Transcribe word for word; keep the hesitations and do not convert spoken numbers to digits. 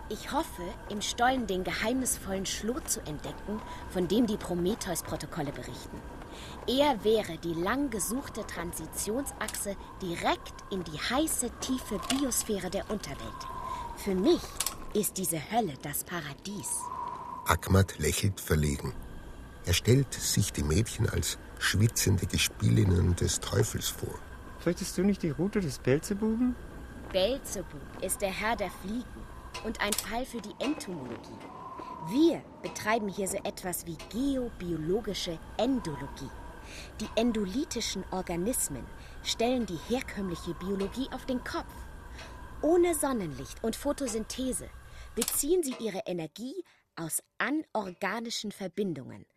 Ich hoffe, im Stollen den geheimnisvollen Schlot zu entdecken, von dem die Prometheus-Protokolle berichten. Er wäre die lang gesuchte Transitionsachse direkt in die heiße, tiefe Biosphäre der Unterwelt. Für mich ist diese Hölle das Paradies. Ahmad lächelt verlegen. Er stellt sich die Mädchen als schwitzende Gespielinnen des Teufels vor. Fürchtest du nicht die Rute des Beelzebuben? Beelzebub ist der Herr der Fliegen und ein Fall für die Entomologie. Wir betreiben hier so etwas wie geobiologische Endologie. Die endolithischen Organismen stellen die herkömmliche Biologie auf den Kopf. Ohne Sonnenlicht und Photosynthese beziehen sie ihre Energie aus anorganischen Verbindungen,